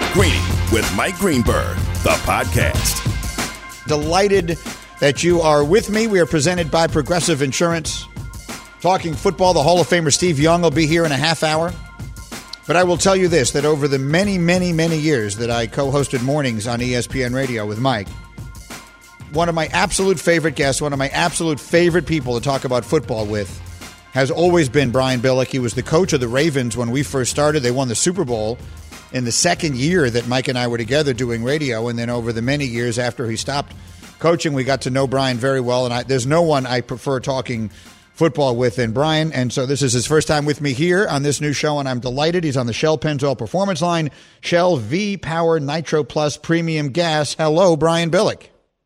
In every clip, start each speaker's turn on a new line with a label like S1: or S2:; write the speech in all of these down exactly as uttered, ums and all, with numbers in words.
S1: Greeny with Mike Greenberg, the podcast.
S2: Delighted that you are with me. We are presented by Progressive Insurance. Talking football, the Hall of Famer Steve Young will be here in a half hour. But I will tell you this, that over the many, many, many years that I co-hosted mornings on E S P N Radio with Mike, one of my absolute favorite guests, one of my absolute favorite people to talk about football with has always been Brian Billick. He was the coach of the Ravens when we first started. They won the Super Bowl in the second year that Mike and I were together doing radio. And then over the many years after he stopped coaching, we got to know Brian very well. And I, there's no one I prefer talking football with than Brian. And so this is his first time with me here on this new show, and I'm delighted. He's on the Shell Pennzoil Performance Line, Shell V-Power Nitro Plus Premium Gas. Hello, Brian Billick.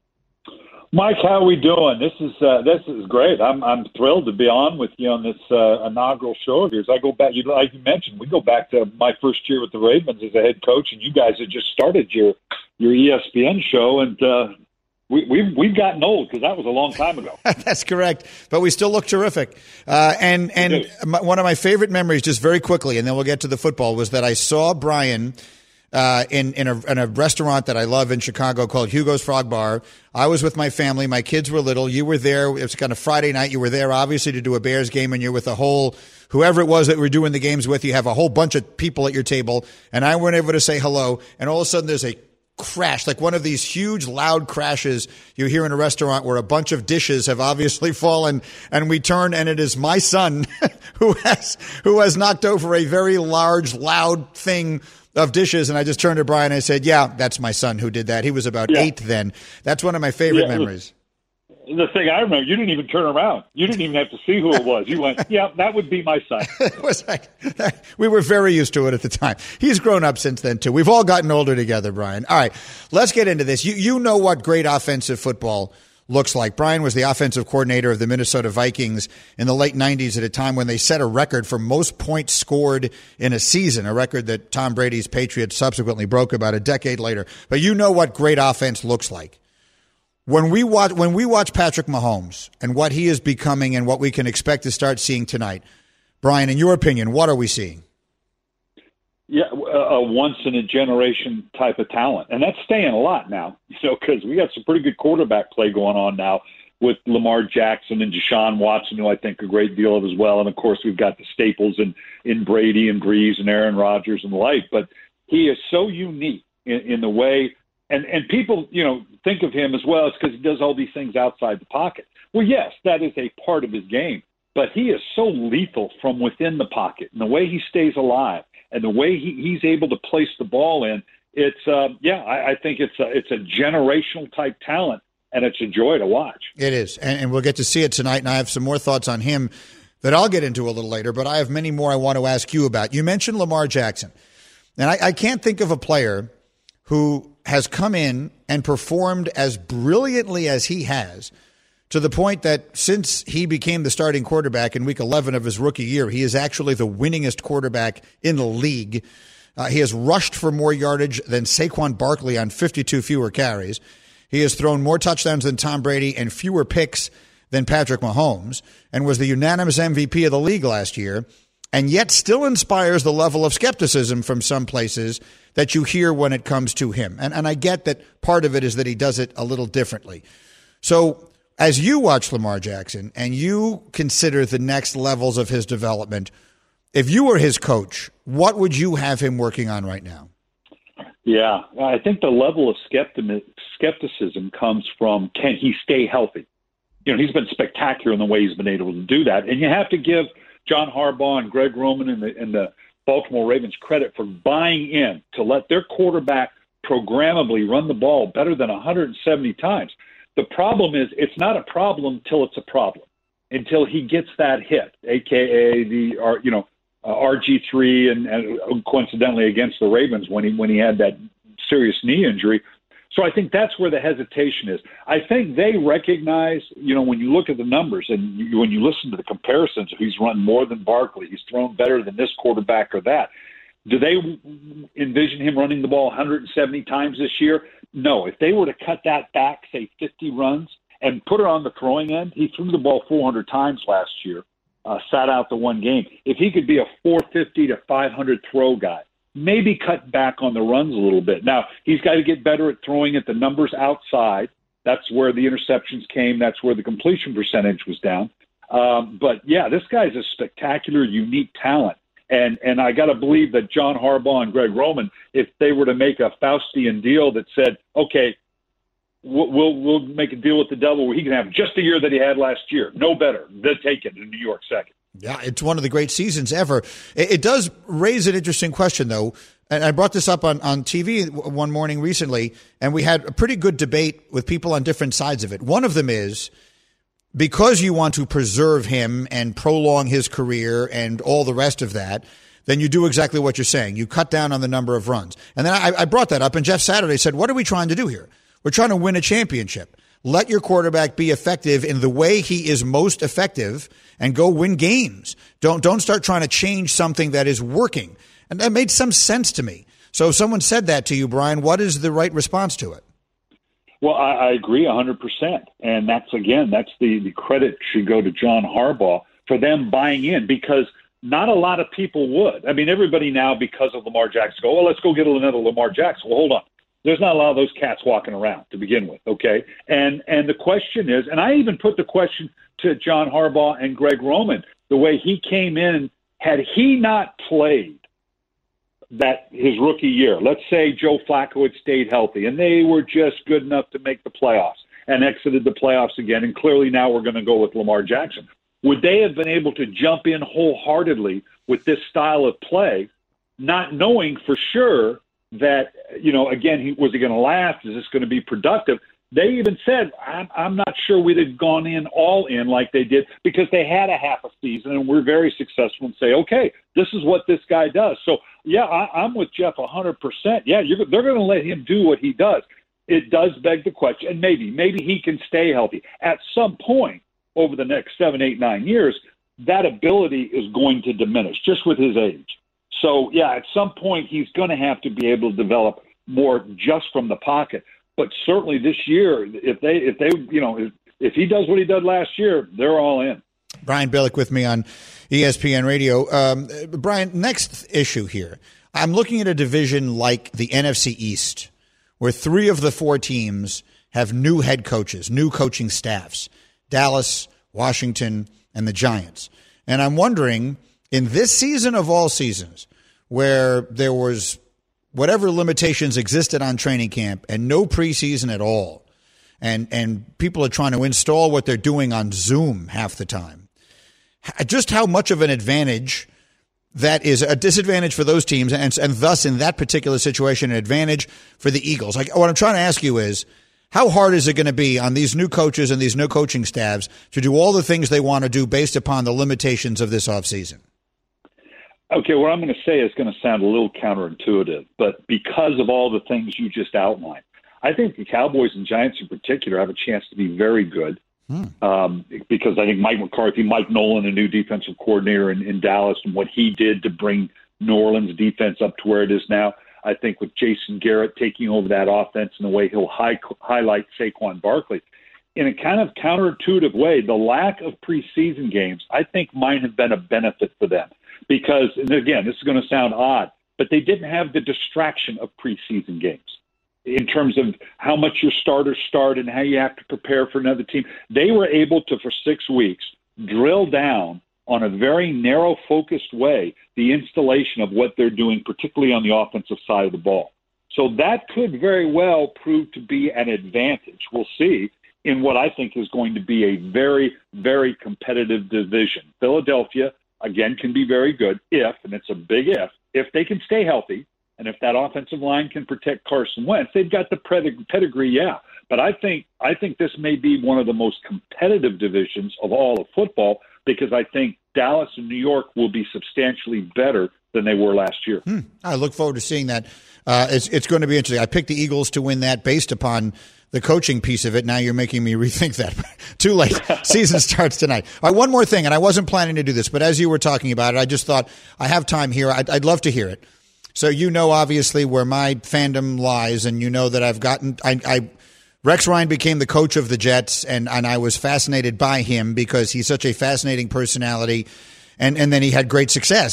S3: Mike, how are we doing? This is uh, this is great. I'm I'm thrilled to be on with you on this uh, inaugural show of yours. I go back, you like you mentioned, we go back to my first year with the Ravens as a head coach, and you guys had just started your your E S P N show, and uh, we, we've we've gotten old because that was a long time ago.
S2: That's correct, but we still look terrific. Uh, and and my, one of my favorite memories, just very quickly, and then we'll get to the football, was that I saw Brian Uh, in in a, in a restaurant that I love in Chicago called Hugo's Frog Bar. I was with my family. My kids were little. You were there. It was kind of Friday night. You were there, obviously, to do a Bears game, and you're with a whole, whoever it was that we're doing the games with. You have a whole bunch of people at your table, and I weren't able to say hello. And all of a sudden, there's a crash, like one of these huge, loud crashes you hear in a restaurant where a bunch of dishes have obviously fallen, and we turn, and it is my son who has who has knocked over a very large, loud thing of dishes. And I just turned to Brian and I said, yeah, that's my son who did that. He was about yeah. eight then. That's one of my favorite yeah, memories.
S3: The thing I remember, you didn't even turn around. You didn't even have to see who it was. You went, yeah, that would be my son.
S2: It was like, we were very used to it at the time. He's grown up since then, too. We've all gotten older together, Brian. All right, let's get into this. You, you know what great offensive football looks like. Brian was the offensive coordinator of the Minnesota Vikings in the late nineties at a time when they set a record for most points scored in a season, a record that Tom Brady's Patriots subsequently broke about a decade later. But you know what great offense looks like. When we watch when we watch Patrick Mahomes and what he is becoming and what we can expect to start seeing tonight, Brian, in your opinion, what are we seeing?
S3: Yeah, a once-in-a-generation type of talent. And that's staying a lot now, you know, because we got some pretty good quarterback play going on now with Lamar Jackson and Deshaun Watson, who I think a great deal of as well. And, of course, we've got the staples in, in Brady and Breeze and Aaron Rodgers and the like. But he is so unique in, in the way – and and people, you know, think of him as well. It's because he does all these things outside the pocket. Well, yes, that is a part of his game. But he is so lethal from within the pocket and the way he stays alive. And the way he, he's able to place the ball in, it's uh, yeah, I, I think it's a, it's a generational type talent, and it's a joy to watch.
S2: It is, and, and we'll get to see it tonight. And I have some more thoughts on him that I'll get into a little later. But I have many more I want to ask you about. You mentioned Lamar Jackson, and I, I can't think of a player who has come in and performed as brilliantly as he has, to the point that since he became the starting quarterback in week eleven of his rookie year, he is actually the winningest quarterback in the league. Uh, he has rushed for more yardage than Saquon Barkley on fifty-two fewer carries. He has thrown more touchdowns than Tom Brady and fewer picks than Patrick Mahomes, and was the unanimous M V P of the league last year, and yet still inspires the level of skepticism from some places that you hear when it comes to him. And, and I get that part of it is that he does it a little differently. So as you watch Lamar Jackson and you consider the next levels of his development, if you were his coach, what would you have him working on right now?
S3: Yeah, I think the level of skepticism comes from, can he stay healthy? You know, he's been spectacular in the way he's been able to do that. And you have to give John Harbaugh and Greg Roman and the, and the Baltimore Ravens credit for buying in to let their quarterback programmably run the ball better than one hundred seventy times. The problem is it's not a problem till it's a problem, until he gets that hit, a k a the you know uh, R G three and, and coincidentally against the Ravens when he when he had that serious knee injury. So I think that's where the hesitation is. I think they recognize, you know, when you look at the numbers and you, when you listen to the comparisons, he's run more than Barkley, he's thrown better than this quarterback or that. Do they envision him running the ball one hundred seventy times this year? No. If they were to cut that back, say fifty runs, and put it on the throwing end, he threw the ball four hundred times last year, uh, sat out the one game. If he could be a four fifty to five hundred throw guy, maybe cut back on the runs a little bit. Now, he's got to get better at throwing at the numbers outside. That's where the interceptions came. That's where the completion percentage was down. Um, but, yeah, this guy's a spectacular, unique talent. And and I got to believe that John Harbaugh and Greg Roman, if they were to make a Faustian deal that said, okay, we'll, we'll we'll make a deal with the devil where he can have just the year that he had last year, no better, they'll take it in New York second.
S2: Yeah, it's one of the great seasons ever. It, it does raise an interesting question, though. And I brought this up on, on T V one morning recently, and we had a pretty good debate with people on different sides of it. One of them is, because you want to preserve him and prolong his career and all the rest of that, then you do exactly what you're saying. You cut down on the number of runs. And then I, I brought that up, and Jeff Saturday said, what are we trying to do here? We're trying to win a championship. Let your quarterback be effective in the way he is most effective and go win games. Don't, don't start trying to change something that is working. And that made some sense to me. So if someone said that to you, Brian, what is the right response to it?
S3: Well, I, I agree one hundred percent. And that's, again, that's the, the credit should go to John Harbaugh for them buying in, because not a lot of people would. I mean, everybody now, because of Lamar Jackson, go, well, let's go get another Lamar Jackson. Well, hold on. There's not a lot of those cats walking around to begin with, okay? And and the question is, and I even put the question to John Harbaugh and Greg Roman, the way he came in, had he not played that his rookie year, let's say Joe Flacco had stayed healthy and they were just good enough to make the playoffs and exited the playoffs again, and clearly now we're going to go with Lamar Jackson, would they have been able to jump in wholeheartedly with this style of play, not knowing for sure that, you know, again, he, was he going to last? Is this going to be productive? They even said, I'm, I'm not sure we'd have gone in all in like they did, because they had a half a season and we're very successful and say, okay, this is what this guy does. So, yeah, I, I'm with Jeff one hundred percent. Yeah, you're, they're going to let him do what he does. It does beg the question, and maybe, maybe he can stay healthy. At some point over the next seven, eight, nine years, that ability is going to diminish just with his age. So, yeah, at some point he's going to have to be able to develop more just from the pocket. But certainly this year, if they, if they, you know, if, if he does what he did last year, they're all in.
S2: Brian Billick with me on E S P N Radio. Um, Brian, next issue here. I'm looking at a division like the N F C East, where three of the four teams have new head coaches, new coaching staffs: Dallas, Washington, and the Giants. And I'm wondering, in this season of all seasons, where there was whatever limitations existed on training camp and no preseason at all, and and people are trying to install what they're doing on Zoom half the time, just how much of an advantage that is, a disadvantage for those teams, and, and thus in that particular situation, an advantage for the Eagles. Like, what I'm trying to ask you is, how hard is it going to be on these new coaches and these new coaching staffs to do all the things they want to do based upon the limitations of this offseason?
S3: Okay, what I'm going to say is going to sound a little counterintuitive, but because of all the things you just outlined, I think the Cowboys and Giants in particular have a chance to be very good. Hmm. Um, because I think Mike McCarthy, Mike Nolan, a new defensive coordinator in, in Dallas, and what he did to bring New Orleans defense up to where it is now. I think with Jason Garrett taking over that offense and the way he'll high, highlight Saquon Barkley, in a kind of counterintuitive way, the lack of preseason games, I think, might have been a benefit for them. Because, and again, this is going to sound odd, but they didn't have the distraction of preseason games in terms of how much your starters start and how you have to prepare for another team. They were able to, for six weeks, drill down on a very narrow, focused way the installation of what they're doing, particularly on the offensive side of the ball. So that could very well prove to be an advantage. We'll see in what I think is going to be a very, very competitive division. Philadelphia, again, can be very good if, and it's a big if, if they can stay healthy, and if that offensive line can protect Carson Wentz. They've got the pedigree, yeah. But I think I think this may be one of the most competitive divisions of all of football, because I think Dallas and New York will be substantially better than they were last year.
S2: Hmm. I look forward to seeing that. Uh, it's, it's going to be interesting. I picked the Eagles to win that based upon the coaching piece of it. Now you're making me rethink that. Too late. Season starts tonight. All right, one more thing, and I wasn't planning to do this, but as you were talking about it, I just thought I have time here. I'd, I'd love to hear it. So you know, obviously, where my fandom lies, and you know that I've gotten I, I Rex Ryan became the coach of the Jets, and, and I was fascinated by him because he's such a fascinating personality, and, and then he had great success.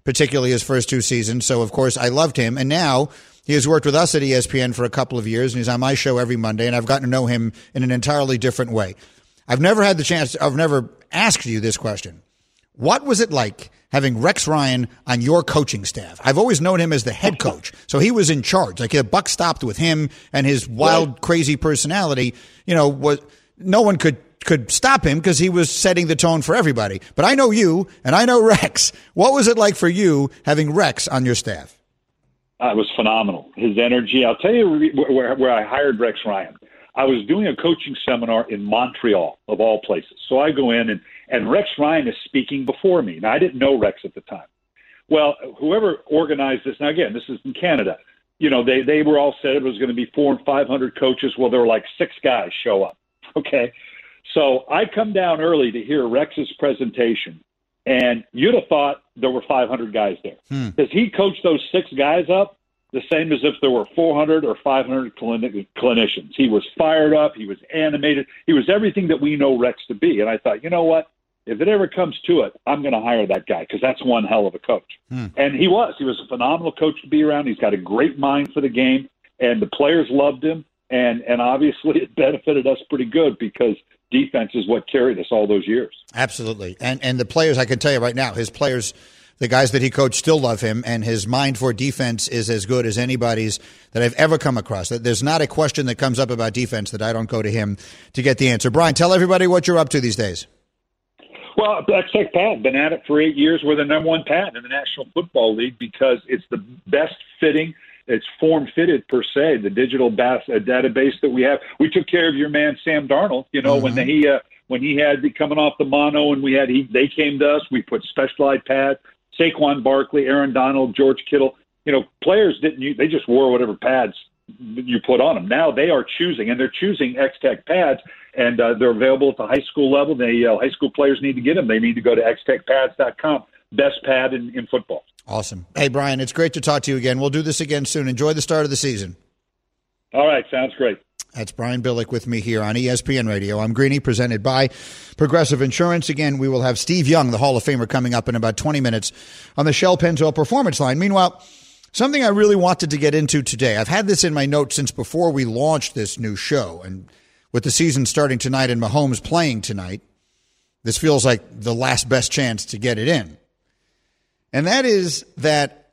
S2: particularly his first two seasons. So, of course, I loved him. And now he has worked with us at E S P N for a couple of years, and he's on my show every Monday, and I've gotten to know him in an entirely different way. I've never had the chance, I've never asked you this question. What was it like having Rex Ryan on your coaching staff? I've always known him as the head coach, so he was in charge. Like the buck stopped with him and his wild, right. crazy personality. You know, was no one could could stop him because he was setting the tone for everybody. But I know you, and I know Rex. What was it like for you having Rex on your staff?
S3: Uh, it was phenomenal. His energy. I'll tell you where, where I hired Rex Ryan. I was doing a coaching seminar in Montreal, of all places. So I go in, and, and Rex Ryan is speaking before me. Now, I didn't know Rex at the time. Well, whoever organized this, now, again, this is in Canada. You know, they, they were all said it was going to be four and five hundred coaches. Well, there were like six guys show up, okay? So I come down early to hear Rex's presentation, and you'd have thought there were five hundred guys there.
S2: Hmm.
S3: Because he coached those six guys up the same as if there were four hundred or five hundred clin- clinicians. He was fired up. He was animated. He was everything that we know Rex to be. And I thought, you know what? If it ever comes to it, I'm going to hire that guy because that's one hell of a coach. Hmm. And he was. He was a phenomenal coach to be around. He's got a great mind for the game, and the players loved him. And, and obviously it benefited us pretty good because defense is what carried us all those years. Absolutely.
S2: And and the players, I can tell you right now, his players – the guys that he coached still love him, and his mind for defense is as good as anybody's that I've ever come across. There's not a question that comes up about defense that I don't go to him to get the answer. Brian, tell everybody what you're up to these days.
S3: Well, X-Tech Pad, been at it for eight years. We're the number one pad in the National Football League because it's the best fitting. It's form-fitted, per se, the digital bas- uh, database that we have. We took care of your man, Sam Darnold, you know, mm-hmm. when he uh, when he had coming off the mono and we had he, they came to us. We put specialized pads. Saquon Barkley, Aaron Donald, George Kittle, you know, players didn't use, they just wore whatever pads you put on them. Now they are choosing, and they're choosing X-Tech pads, and uh, they're available at the high school level. They uh, high school players need to get them. They need to go to x tech pads dot com. Best pad in, in football.
S2: Awesome. Hey, Brian, it's great to talk to you again. We'll do this again soon. Enjoy the start of the season.
S3: All right, sounds great.
S2: That's Brian Billick with me here on E S P N Radio. I'm Greeny, presented by Progressive Insurance. Again, we will have Steve Young, the Hall of Famer, coming up in about twenty minutes on the Shell Pennzoil Performance Line. Meanwhile, something I really wanted to get into today. I've had this in my notes since before we launched this new show. And with the season starting tonight and Mahomes playing tonight, this feels like the last best chance to get it in. And that is that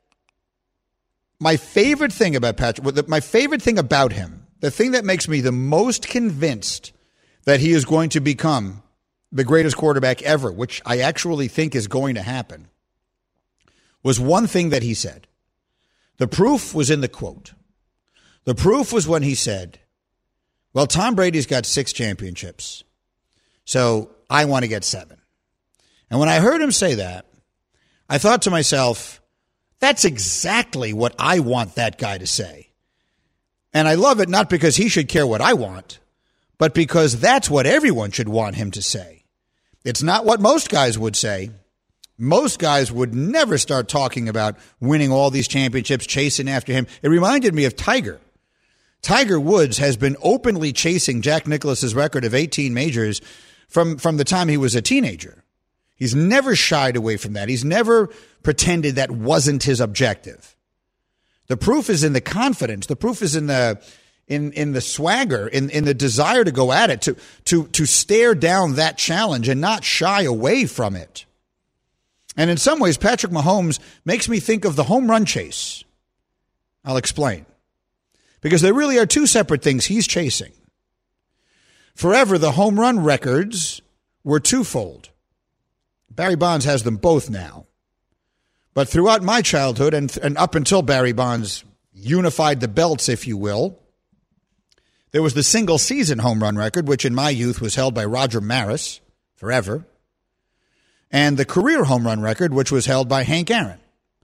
S2: my favorite thing about Patrick, my favorite thing about him, the thing that makes me the most convinced that he is going to become the greatest quarterback ever, which I actually think is going to happen, was one thing that he said. The proof was in the quote. The proof was when he said, well, Tom Brady's got six championships, so I want to get seven. And when I heard him say that, I thought to myself, that's exactly what I want that guy to say. And I love it not because he should care what I want, but because that's what everyone should want him to say. It's not what most guys would say. Most guys would never start talking about winning all these championships, chasing after him. It reminded me of Tiger. Tiger Woods has been openly chasing Jack Nicklaus's record of eighteen majors from, from the time he was a teenager. He's never shied away from that. He's never pretended that wasn't his objective. The proof is in the confidence. The proof is in the in in the swagger, in, in the desire to go at it, to to to stare down that challenge and not shy away from it. And in some ways, Patrick Mahomes makes me think of the home run chase. I'll explain. Because there really are two separate things he's chasing. Forever, the home run records were twofold. Barry Bonds has them both now. But throughout my childhood and, and up until Barry Bonds unified the belts, if you will, there was the single-season home run record, which in my youth was held by Roger Maris forever, and the career home run record, which was held by Hank Aaron.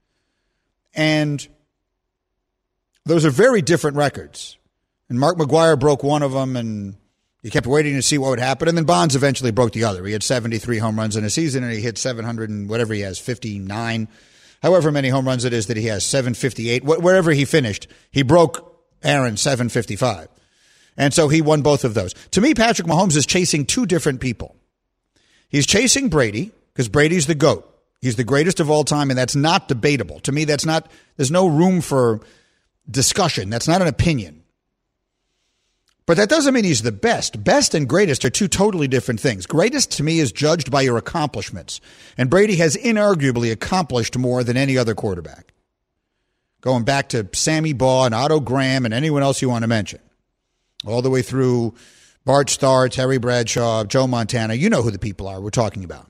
S2: And those are very different records. And Mark McGwire broke one of them, and you kept waiting to see what would happen. And then Bonds eventually broke the other. He had seventy-three home runs in a season, and he hit seven hundred and whatever he has, fifty-nine. However many home runs it is that he has, seven fifty-eight. Wherever he finished, he broke Aaron seven fifty-five. And so he won both of those. To me, Patrick Mahomes is chasing two different people. He's chasing Brady, because Brady's the GOAT. He's the greatest of all time, and that's not debatable. To me, that's not, there's no room for discussion. That's not an opinion. But that doesn't mean he's the best. Best and greatest are two totally different things. Greatest, to me, is judged by your accomplishments. And Brady has inarguably accomplished more than any other quarterback. Going back to Sammy Baugh and Otto Graham and anyone else you want to mention. All the way through Bart Starr, Terry Bradshaw, Joe Montana. You know who the people are we're talking about.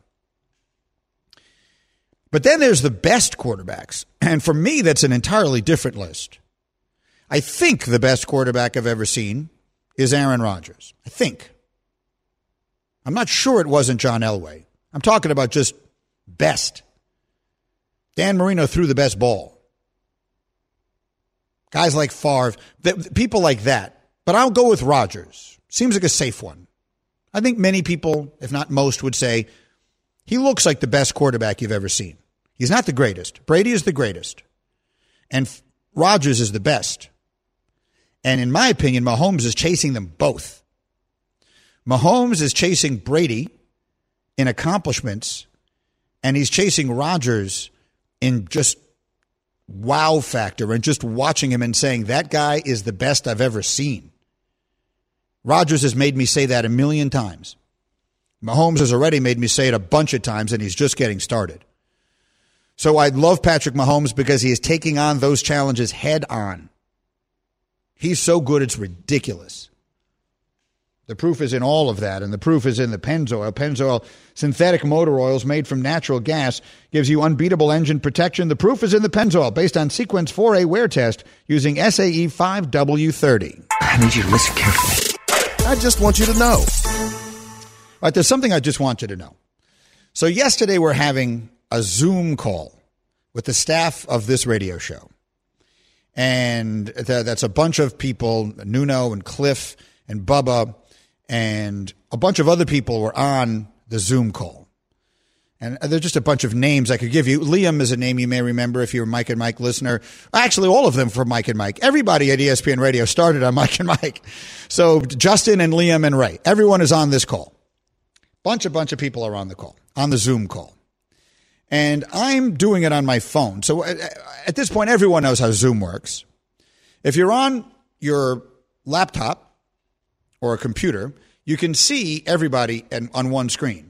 S2: But then there's the best quarterbacks. And for me, that's an entirely different list. I think the best quarterback I've ever seen is Aaron Rodgers. I think. I'm not sure it wasn't John Elway. I'm talking about just best. Dan Marino threw the best ball. Guys like Favre, people like that. But I'll go with Rodgers. Seems like a safe one. I think many people, if not most, would say he looks like the best quarterback you've ever seen. He's not the greatest. Brady is the greatest. And Rodgers is the best. And in my opinion, Mahomes is chasing them both. Mahomes is chasing Brady in accomplishments, and he's chasing Rodgers in just wow factor and just watching him and saying, that guy is the best I've ever seen. Rodgers has made me say that a million times. Mahomes has already made me say it a bunch of times, and he's just getting started. So I love Patrick Mahomes because he is taking on those challenges head on. He's so good, it's ridiculous. The proof is in all of that, and the proof is in the Pennzoil. Pennzoil synthetic motor oils made from natural gas gives you unbeatable engine protection. The proof is in the Pennzoil, based on Sequence four A wear test using S A E five W thirty.
S4: I need you to listen carefully.
S1: I just want you to know.
S2: All right, there's something I just want you to know. So yesterday we're having a Zoom call with the staff of this radio show. And th- that's a bunch of people, Nuno and Cliff and Bubba, and a bunch of other people were on the Zoom call. And there's just a bunch of names I could give you. Liam is a name you may remember if you're a Mike and Mike listener. Actually, all of them from Mike and Mike. Everybody at E S P N Radio started on Mike and Mike. So Justin and Liam and Ray, everyone is on this call. Bunch, a bunch of people are on the call, on the Zoom call. And I'm doing it on my phone. So at this point, everyone knows how Zoom works. If you're on your laptop or a computer, you can see everybody on one screen.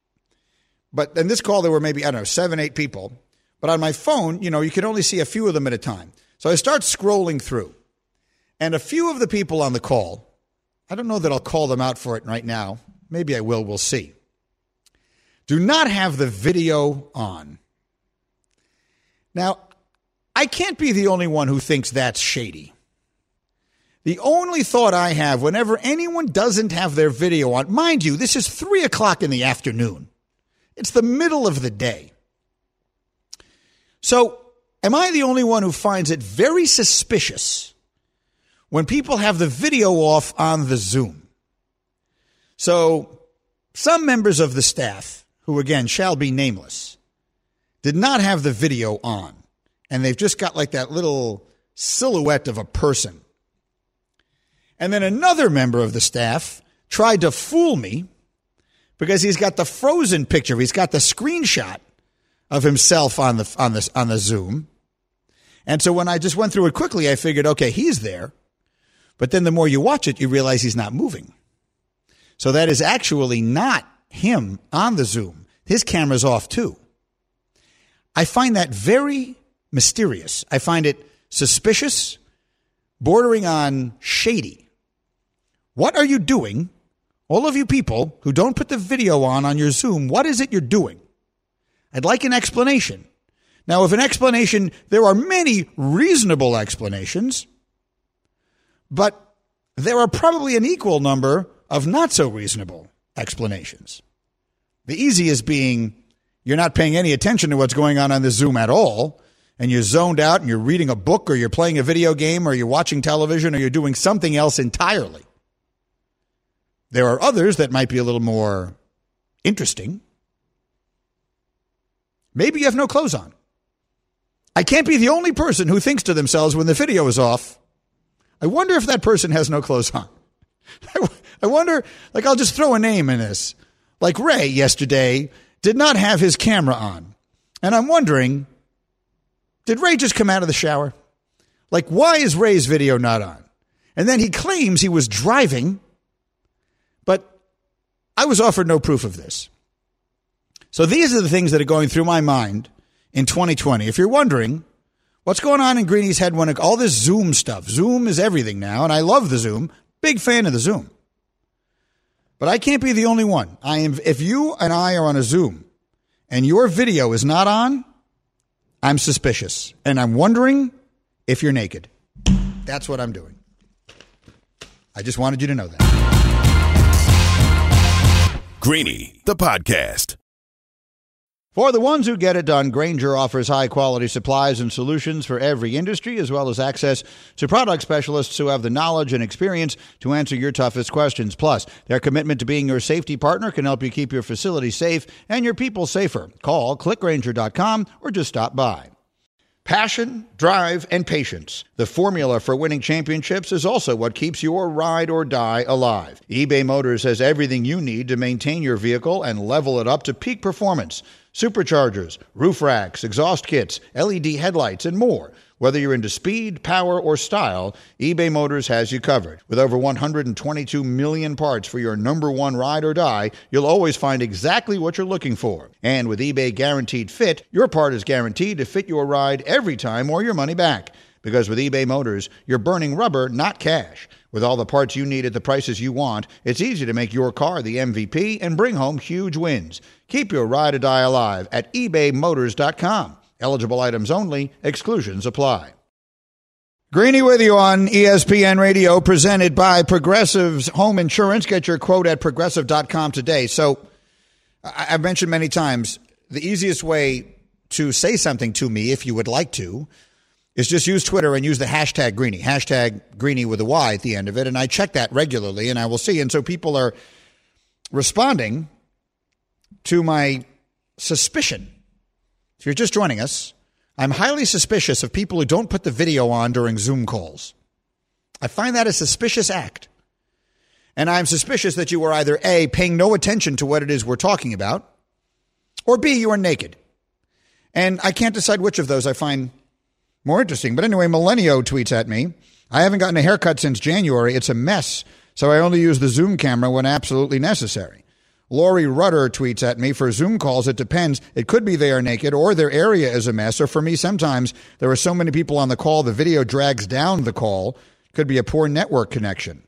S2: But in this call, there were maybe, I don't know, seven, eight people. But on my phone, you know, you can only see a few of them at a time. So I start scrolling through. And a few of the people on the call, I don't know that I'll call them out for it right now. Maybe I will. We'll see. Do not have the video on. Now, I can't be the only one who thinks that's shady. The only thought I have whenever anyone doesn't have their video on, mind you, this is three o'clock in the afternoon. It's the middle of the day. So, am I the only one who finds it very suspicious when people have the video off on the Zoom? So, some members of the staff, who again shall be nameless, did not have the video on. And they've just got like that little silhouette of a person. And then another member of the staff tried to fool me because he's got the frozen picture. He's got the screenshot of himself on the on the, on the Zoom. And so when I just went through it quickly, I figured, okay, he's there. But then the more you watch it, you realize he's not moving. So that is actually not him on the Zoom. His camera's off too. I find that very mysterious. I find it suspicious, bordering on shady. What are you doing? All of you people who don't put the video on on your Zoom, what is it you're doing? I'd like an explanation. Now, if an explanation, there are many reasonable explanations, but there are probably an equal number of not so reasonable explanations. The easiest being you're not paying any attention to what's going on on the Zoom at all, and you're zoned out and you're reading a book or you're playing a video game or you're watching television or you're doing something else entirely. There are others that might be a little more interesting. Maybe you have no clothes on. I can't be the only person who thinks to themselves when the video is off, I wonder if that person has no clothes on. I wonder, like, I'll just throw a name in this. Like Ray yesterday did not have his camera on. And I'm wondering, did Ray just come out of the shower? Like, why is Ray's video not on? And then he claims he was driving, but I was offered no proof of this. So these are the things that are going through my mind in twenty twenty. If you're wondering what's going on in Greeny's head when it, all this Zoom stuff, Zoom is everything now, and I love the Zoom, big fan of the Zoom. But I can't be the only one. I am. If you and I are on a Zoom and your video is not on, I'm suspicious. And I'm wondering if you're naked. That's what I'm doing. I just wanted you to know that.
S1: Greeny, the podcast.
S2: For the ones who get it done, Grainger offers high-quality supplies and solutions for every industry, as well as access to product specialists who have the knowledge and experience to answer your toughest questions. Plus, their commitment to being your safety partner can help you keep your facility safe and your people safer. Call click grainger dot com or just stop by. Passion, drive, and patience. The formula for winning championships is also what keeps your ride or die alive. eBay Motors has everything you need to maintain your vehicle and level it up to peak performance. Superchargers, roof racks, exhaust kits, L E D headlights, and more. Whether you're into speed, power, or style, eBay Motors has you covered. With over one hundred twenty-two million parts for your number one ride or die, you'll always find exactly what you're looking for. And with eBay Guaranteed Fit, your part is guaranteed to fit your ride every time or your money back. Because with eBay Motors, you're burning rubber, not cash. With all the parts you need at the prices you want, it's easy to make your car the M V P and bring home huge wins. Keep your ride or die alive at ebay motors dot com. Eligible items only. Exclusions apply. Greeny with you on E S P N Radio, presented by Progressive's Home Insurance. Get your quote at progressive dot com today. So I've mentioned many times, the easiest way to say something to me, if you would like to, is just use Twitter and use the hashtag Greeny, hashtag Greeny with a Y at the end of it. And I check that regularly, and I will see. And so people are responding to my suspicion. If you're just joining us, I'm highly suspicious of people who don't put the video on during Zoom calls. I find that a suspicious act. And I'm suspicious that you are either A, paying no attention to what it is we're talking about, or B, you are naked. And I can't decide which of those I find more interesting. But anyway, Millenio tweets at me, I haven't gotten a haircut since January. It's a mess, so I only use the Zoom camera when absolutely necessary. Lori Rudder tweets at me, for Zoom calls, it depends. It could be they are naked or their area is a mess. Or for me, sometimes there are so many people on the call, the video drags down the call. Could be a poor network connection.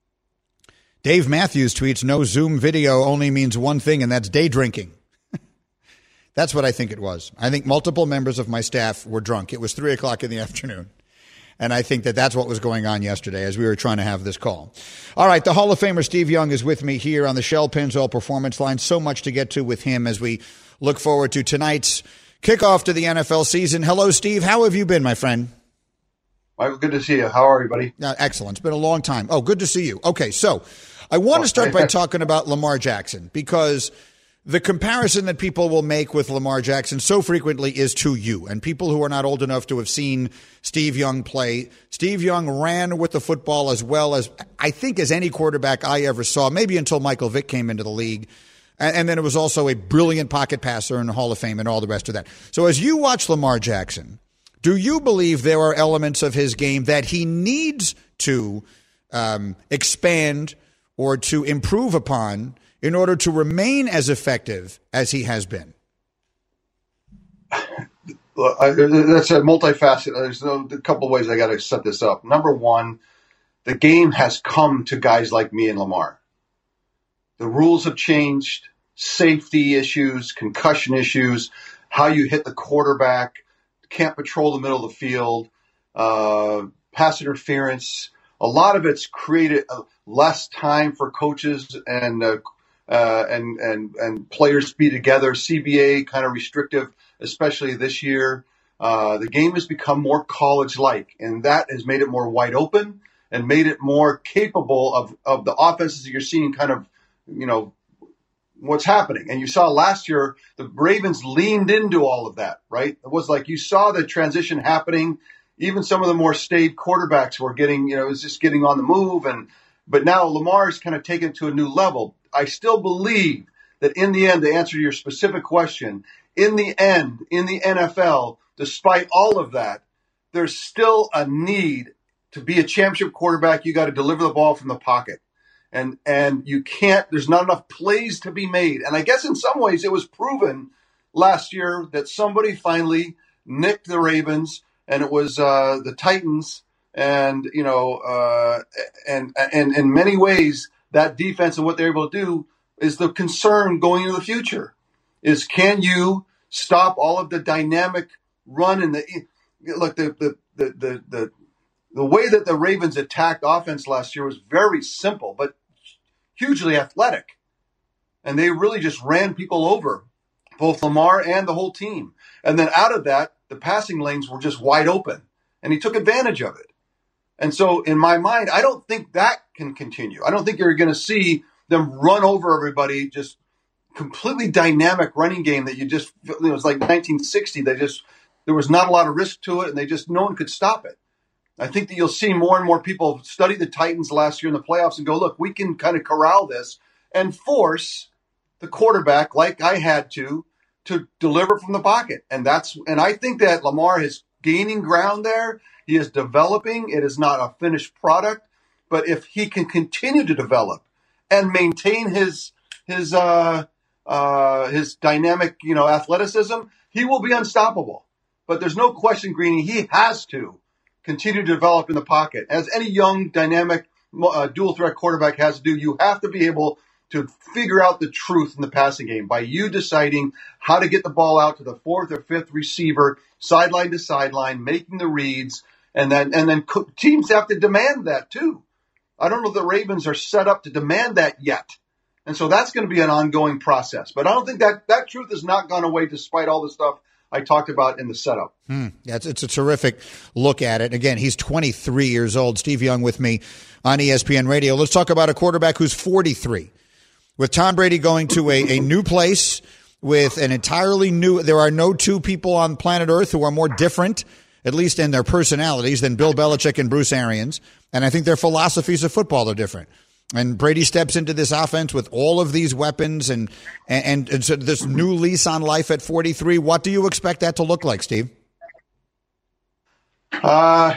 S2: Dave Matthews tweets, no Zoom video only means one thing, and that's day drinking. That's what I think it was. I think multiple members of my staff were drunk. It was three o'clock in the afternoon. And I think that that's what was going on yesterday as we were trying to have this call. All right, the Hall of Famer Steve Young is with me here on the Shell Pennzoil Performance Line. So much to get to with him as we look forward to tonight's kickoff to the N F L season. Hello, Steve. How have you been, my friend?
S5: Michael, good to see you. How are you, buddy?
S2: Uh, excellent. It's been a long time. Oh, good to see you. Okay, so I want to start by talking about Lamar Jackson, because the comparison that people will make with Lamar Jackson so frequently is to you. And people who are not old enough to have seen Steve Young play, Steve Young ran with the football as well as, I think, as any quarterback I ever saw, maybe until Michael Vick came into the league. And, and then it was also a brilliant pocket passer in the Hall of Fame and all the rest of that. So as you watch Lamar Jackson, do you believe there are elements of his game that he needs to um, expand or to improve upon in order to remain as effective as he has been?
S5: That's a multifaceted. There's a couple of ways I got to set this up. Number one, the game has come to guys like me and Lamar. The rules have changed, safety issues, concussion issues, how you hit the quarterback, can't patrol the middle of the field, uh, pass interference. A lot of it's created less time for coaches and uh, Uh, and, and, and players be together. C B A kind of restrictive, especially this year. Uh, the game has become more college-like, and that has made it more wide open and made it more capable of, of the offenses that you're seeing kind of, you know, what's happening. And you saw last year, the Ravens leaned into all of that, right? It was like you saw the transition happening. Even some of the more staid quarterbacks were getting, you know, it was just getting on the move. And but now Lamar's kind of taken it to a new level. I still believe that in the end, to answer your specific question, in the end, in the N F L, despite all of that, there's still a need to be a championship quarterback. You got to deliver the ball from the pocket. And and you can't, there's not enough plays to be made. And I guess in some ways it was proven last year that somebody finally nicked the Ravens, and it was uh, the Titans. And, you know, uh, and, and in many ways, that defense and what they're able to do is the concern going into the future is, can you stop all of the dynamic run and the, look, the, the, the, the, the, the way that the Ravens attacked offense last year was very simple, but hugely athletic. And they really just ran people over, both Lamar and the whole team. And then out of that, the passing lanes were just wide open, and he took advantage of it. And so in my mind, I don't think that can continue. I don't think you're going to see them run over everybody, just completely dynamic running game that you just, it was like nineteen sixty. They just, there was not a lot of risk to it, and they just, no one could stop it. I think that you'll see more and more people study the Titans last year in the playoffs and go, look, we can kind of corral this and force the quarterback, like I had to, to deliver from the pocket. And that's, and I think that Lamar is gaining ground there. He is developing. It is not a finished product, but if he can continue to develop and maintain his, his, uh, uh, his dynamic, you know, athleticism, he will be unstoppable. But there's no question, Greeny, he has to continue to develop in the pocket. As any young, dynamic, uh, dual-threat quarterback has to do, you have to be able to figure out the truth in the passing game by you deciding how to get the ball out to the fourth or fifth receiver, sideline to sideline, making the reads, and then and then co- teams have to demand that too. I don't know if the Ravens are set up to demand that yet. And so that's going to be an ongoing process. But I don't think that that truth has not gone away despite all the stuff I talked about in the setup.
S2: Hmm. Yeah, it's, it's a terrific look at it. Again, he's twenty-three years old. Steve Young with me on E S P N Radio. Let's talk about a quarterback who's forty-three. With Tom Brady going to a, a new place with an entirely new – there are no two people on planet Earth who are more different, at least in their personalities, than Bill Belichick and Bruce Arians. And I think their philosophies of football are different. And Brady steps into this offense with all of these weapons and, and, and so this new lease on life at forty-three. What do you expect that to look like, Steve?
S5: Uh,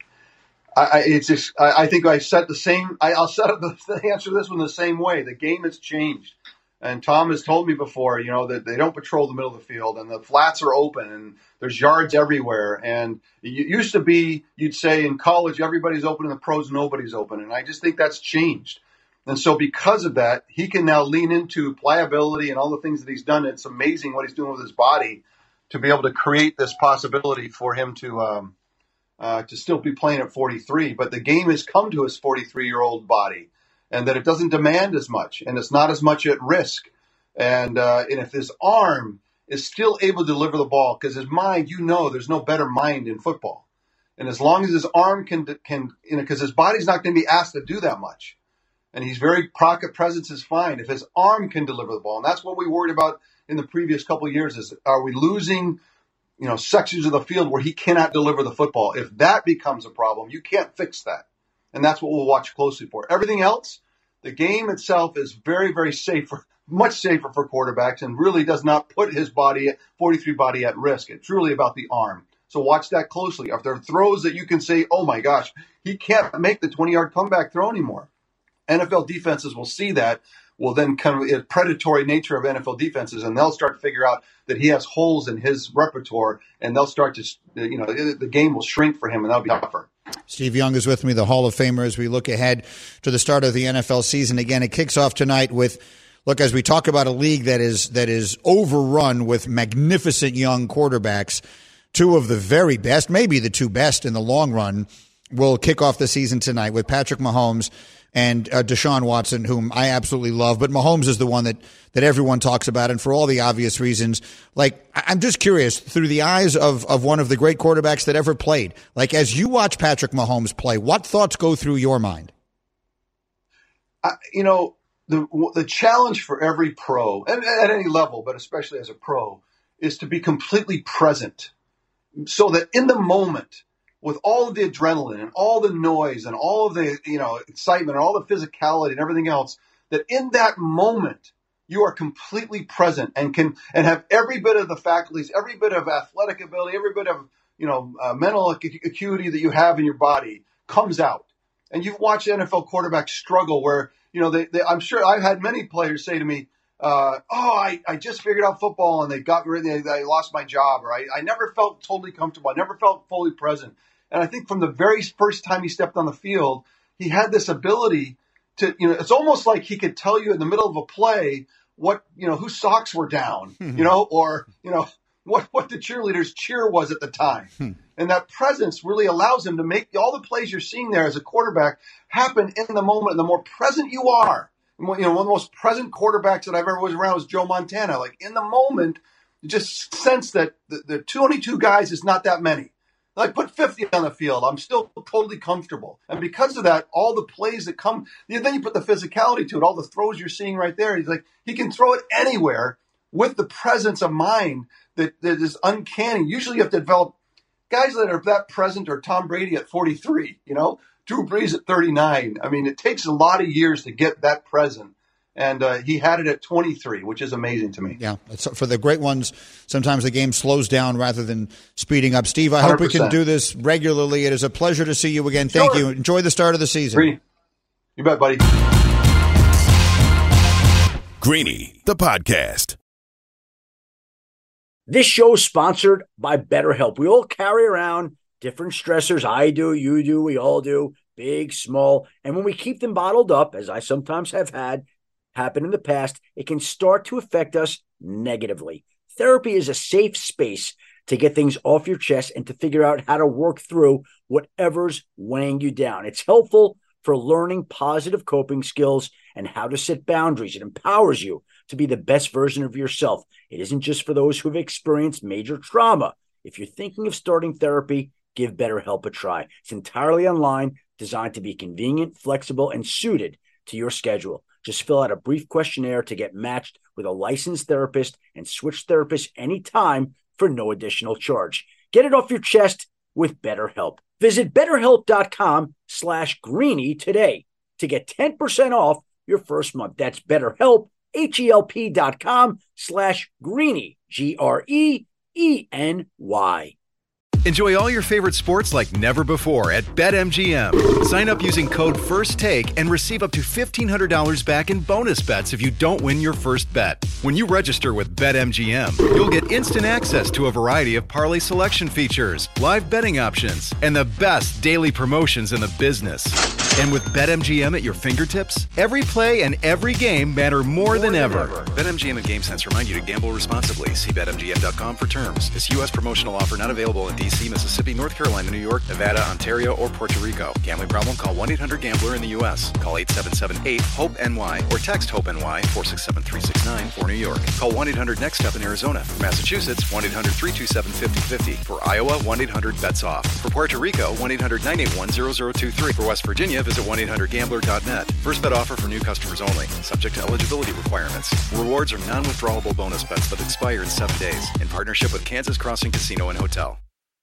S5: I, it's just, I, I think I set the same, I, I'll set up the, the answer to this one the same way. The game has changed. And Tom has told me before, you know, that they don't patrol the middle of the field and the flats are open and there's yards everywhere. And it used to be, you'd say in college, everybody's open in the pros, nobody's open. And I just think that's changed. And so because of that, he can now lean into pliability and all the things that he's done. It's amazing what he's doing with his body to be able to create this possibility for him to, um, uh, to still be playing at forty-three. But the game has come to his forty-three-year-old body, and that it doesn't demand as much, and it's not as much at risk. And uh, and if his arm is still able to deliver the ball, because his mind, you know, there's no better mind in football. And as long as his arm can, can you know, because his body's not going to be asked to do that much. And he's very, pocket presence is fine. If his arm can deliver the ball, and that's what we worried about in the previous couple of years, is are we losing, you know, sections of the field where he cannot deliver the football? If that becomes a problem, you can't fix that. And that's what we'll watch closely for. Everything else, the game itself is very, very safe, for, much safer for quarterbacks, and really does not put his body, forty-three body, at risk. It's really about the arm. So watch that closely. If there are throws that you can say, oh my gosh, he can't make the twenty-yard comeback throw anymore. N F L defenses will see that, will then come a predatory nature of N F L defenses, and they'll start to figure out that he has holes in his repertoire, and they'll start to, you know, the game will shrink for him, and that'll be tougher.
S2: Steve Young is with me, the Hall of Famer, as we look ahead to the start of the N F L season. Again, it kicks off tonight with, look, as we talk about a league that is that is overrun with magnificent young quarterbacks, two of the very best, maybe the two best in the long run, will kick off the season tonight with Patrick Mahomes and uh, Deshaun Watson, whom I absolutely love. But Mahomes is the one that, that everyone talks about, and for all the obvious reasons. Like, I'm just curious, through the eyes of, of one of the great quarterbacks that ever played, like, as you watch Patrick Mahomes play, what thoughts go through your mind?
S5: Uh, you know, the the challenge for every pro, and at any level, but especially as a pro, is to be completely present so that in the moment, with all of the adrenaline and all the noise and all of the, you know, excitement and all the physicality and everything else, that in that moment you are completely present and can and have every bit of the faculties, every bit of athletic ability, every bit of you know uh, mental ac- acuity that you have in your body comes out. And you've watched N F L quarterbacks struggle where you know they, they I'm sure I've had many players say to me, uh, "Oh, I, I just figured out football and they got rid, they, they lost my job," or I, "I never felt totally comfortable. I never felt fully present." And I think from the very first time he stepped on the field, he had this ability to, you know, it's almost like he could tell you in the middle of a play what, you know, whose socks were down, you know, or, you know, what, what the cheerleader's cheer was at the time. Hmm. And that presence really allows him to make all the plays you're seeing there as a quarterback happen in the moment. And the more present you are, you know, one of the most present quarterbacks that I've ever was around was Joe Montana. Like in the moment, you just sense that the, the twenty-two guys is not that many. Like put fifty on the field, I'm still totally comfortable. And because of that, all the plays that come, then you put the physicality to it, all the throws you're seeing right there. He's like, he can throw it anywhere with the presence of mind that, that is uncanny. Usually you have to develop guys that are that present or Tom Brady at forty-three, you know, Drew Brees at thirty-nine. I mean, it takes a lot of years to get that present. And uh, he had it at twenty-three, which is amazing to me.
S2: Yeah, it's, for the great ones, sometimes the game slows down rather than speeding up. Steve, I hope we can do this regularly. It is a pleasure to see you again. Thank sure. you. Enjoy the start of the season.
S5: Greeny. You bet, buddy.
S1: Greeny, the podcast.
S6: This show is sponsored by BetterHelp. We all carry around different stressors. I do, you do, we all do, big, small. And when we keep them bottled up, as I sometimes have had happen in the past, it can start to affect us negatively. Therapy is a safe space to get things off your chest and to figure out how to work through whatever's weighing you down. It's helpful for learning positive coping skills and how to set boundaries. It empowers you to be the best version of yourself. It isn't just for those who have experienced major trauma. If you're thinking of starting therapy, give BetterHelp a try. It's entirely online, designed to be convenient, flexible, and suited to your schedule. Just fill out a brief questionnaire to get matched with a licensed therapist and switch therapists anytime for no additional charge. Get it off your chest with BetterHelp. Visit BetterHelp.com slash Greeny today to get ten percent off your first month. That's BetterHelp, H-E-L-P dot com slash Greeny, G R E E N Y.
S7: Enjoy all your favorite sports like never before at BetMGM. Sign up using code FIRSTTAKE and receive up to fifteen hundred dollars back in bonus bets if you don't win your first bet. When you register with BetMGM, you'll get instant access to a variety of parlay selection features, live betting options, and the best daily promotions in the business. And with BetMGM at your fingertips, every play and every game matter more, more than, than ever. ever. BetMGM and GameSense remind you to gamble responsibly. See Bet M G M dot com for terms. This U S promotional offer not available in D C, Mississippi, North Carolina, New York, Nevada, Ontario, or Puerto Rico. Gambling problem? Call one eight hundred gambler in the U S. Call eight seven seven eight hope N Y or text HOPE-NY four six seven three six nine for New York. Call one eight hundred next step in Arizona. For Massachusetts, one eight hundred three two seven five zero five zero. For Iowa, one eight hundred bets off. For Puerto Rico, one eight hundred nine eight one zero zero two three. For West Virginia, visit one eight hundred gambler dot net. First bet offer for new customers only. Subject to eligibility requirements. Rewards are non-withdrawable bonus bets that expire in seven days. In partnership with Kansas Crossing Casino and Hotel.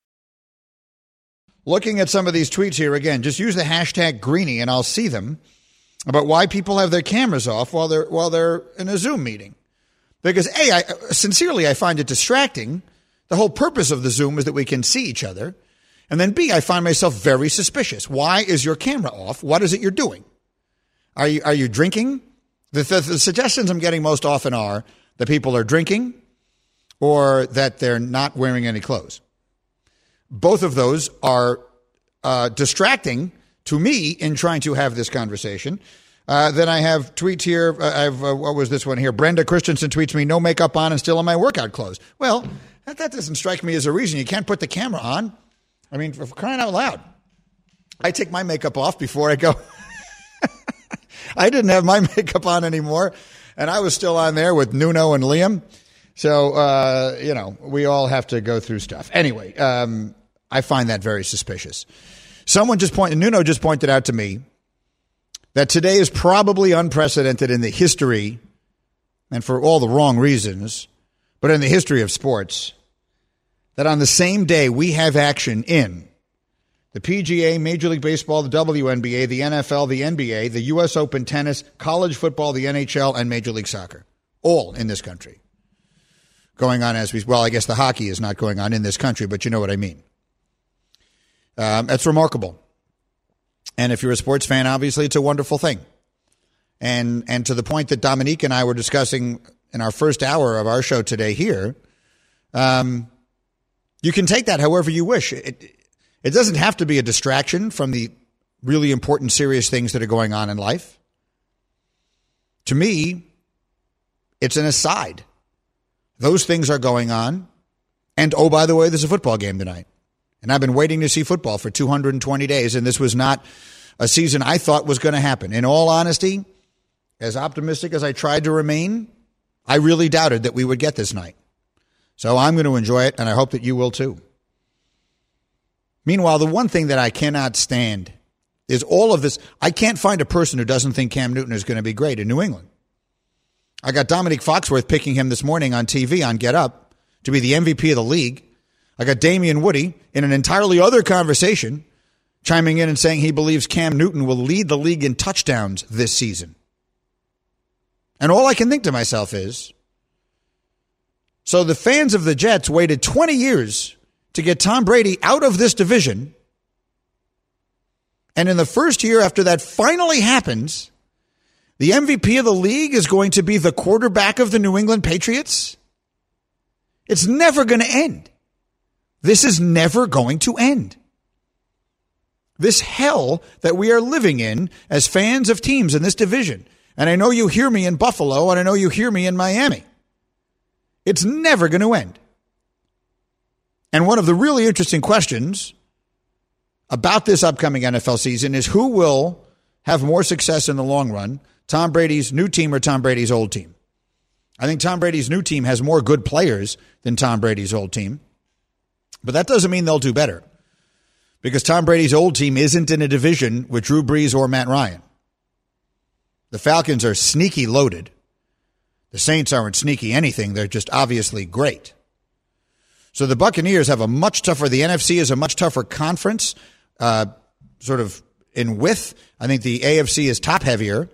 S2: Looking at some of these tweets here, again, just use the hashtag Greeny and I'll see them, about why people have their cameras off while they're while they're in a Zoom meeting. Because, A, I, sincerely, I find it distracting. The whole purpose of the Zoom is that we can see each other. And then, B, I find myself very suspicious. Why is your camera off? What is it you're doing? Are you are you drinking? The, the, the suggestions I'm getting most often are that people are drinking or that they're not wearing any clothes. Both of those are uh, distracting to me in trying to have this conversation. Uh, then I have tweets here. Uh, I have, uh, what was this one here? Brenda Christensen tweets me, no makeup on and still in my workout clothes. Well, that, that doesn't strike me as a reason. You can't put the camera on. I mean, for crying out loud. I take my makeup off before I go. I didn't have my makeup on anymore, and I was still on there with Nuno and Liam. So, uh, you know, we all have to go through stuff. Anyway, um, I find that very suspicious. Someone just pointed, Nuno just pointed out to me that today is probably unprecedented in the history, and for all the wrong reasons, but in the history of sports, that on the same day we have action in the P G A, Major League Baseball, the W N B A, the N F L, the N B A, the U S Open Tennis, college football, the N H L, and Major League Soccer. all in this country. Going on as we, well, I guess the hockey is not going on in this country, but you know what I mean. Um, that's remarkable. And if you're a sports fan, obviously it's a wonderful thing. And and to the point that Dominique and I were discussing in our first hour of our show today here, um, you can take that however you wish. It, it doesn't have to be a distraction from the really important, serious things that are going on in life. To me, it's an aside. Those things are going on. And, oh, by the way, there's a football game tonight. And I've been waiting to see football for two hundred twenty days, and this was not a season I thought was going to happen. In all honesty, as optimistic as I tried to remain, I really doubted that we would get this night. So I'm going to enjoy it, and I hope that you will too. Meanwhile, the one thing that I cannot stand is all of this. I can't find a person who doesn't think Cam Newton is going to be great in New England. I got Dominique Foxworth picking him this morning on T V on Get Up to be the M V P of the league. I got Damian Woody in an entirely other conversation chiming in and saying he believes Cam Newton will lead the league in touchdowns this season. And all I can think to myself is, so the fans of the Jets waited twenty years to get Tom Brady out of this division, and in the first year after that finally happens, the M V P of the league is going to be the quarterback of the New England Patriots? It's never going to end. This is never going to end. This hell that we are living in as fans of teams in this division. And I know you hear me in Buffalo, and I know you hear me in Miami. It's never going to end. And one of the really interesting questions about this upcoming N F L season is who will have more success in the long run, Tom Brady's new team or Tom Brady's old team? I think Tom Brady's new team has more good players than Tom Brady's old team. But that doesn't mean they'll do better, because Tom Brady's old team isn't in a division with Drew Brees or Matt Ryan. The Falcons are sneaky loaded. The Saints aren't sneaky anything. They're just obviously great. So the Buccaneers have a much tougher, the N F C is a much tougher conference, uh, sort of in width. I think the A F C is top heavier.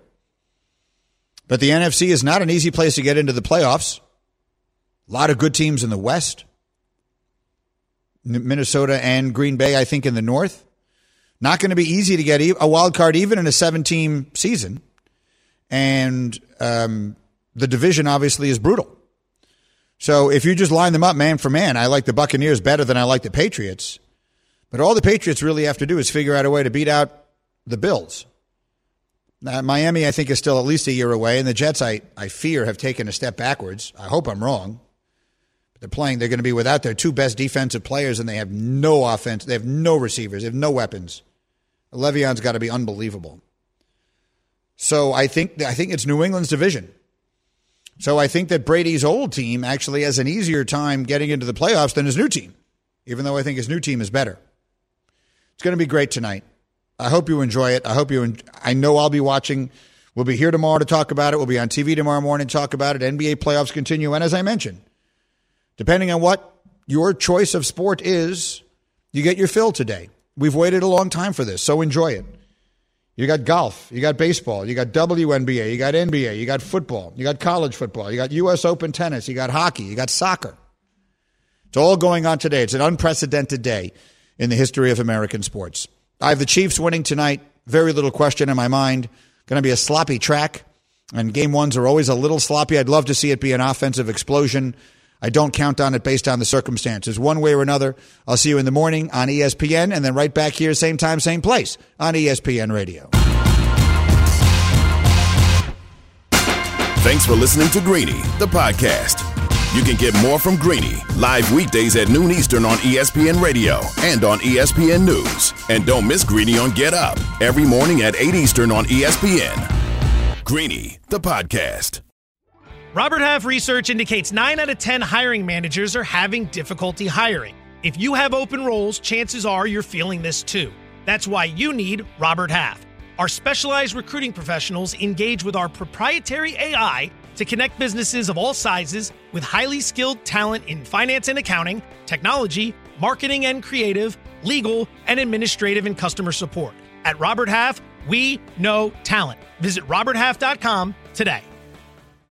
S2: But the N F C is not an easy place to get into the playoffs. A lot of good teams in the West. Minnesota and Green Bay, I think, in the North. Not going to be easy to get a wild card even in a seven-team season. And um, the division obviously is brutal. So if you just line them up man for man, I like the Buccaneers better than I like the Patriots. But all the Patriots really have to do is figure out a way to beat out the Bills. Now, Miami, I think, is still at least a year away, and the Jets, I, I fear, have taken a step backwards. I hope I'm wrong. They're playing. They're going to be without their two best defensive players, and they have no offense. They have no receivers. They have no weapons. Le'Veon's got to be unbelievable. So I think I think it's New England's division. So I think that Brady's old team actually has an easier time getting into the playoffs than his new team, even though I think his new team is better. It's going to be great tonight. I hope you enjoy it. I hope you. En- I know I'll be watching. We'll be here tomorrow to talk about it. We'll be on T V tomorrow morning to talk about it. N B A playoffs continue, and as I mentioned, depending on what your choice of sport is, you get your fill today. We've waited a long time for this, so enjoy it. You got golf, you got baseball, you got W N B A, you got N B A, you got football, you got college football, you got U S Open tennis, you got hockey, you got soccer. It's all going on today. It's an unprecedented day in the history of American sports. I have the Chiefs winning tonight. Very little question in my mind. Going to be a sloppy track, and game ones are always a little sloppy. I'd love to see it be an offensive explosion. I don't count on it based on the circumstances. One way or another, I'll see you in the morning on E S P N, and then right back here, same time, same place, on E S P N Radio.
S1: Thanks for listening to Greeny, the podcast. You can get more from Greeny live weekdays at noon Eastern on E S P N Radio and on E S P N News. And don't miss Greeny on Get Up every morning at eight Eastern on E S P N. Greeny, the podcast.
S8: Robert Half research indicates nine out of ten hiring managers are having difficulty hiring. If you have open roles, chances are you're feeling this too. That's why you need Robert Half. Our specialized recruiting professionals engage with our proprietary A I to connect businesses of all sizes with highly skilled talent in finance and accounting, technology, marketing and creative, legal, and administrative and customer support. At Robert Half, we know talent. Visit robert half dot com today.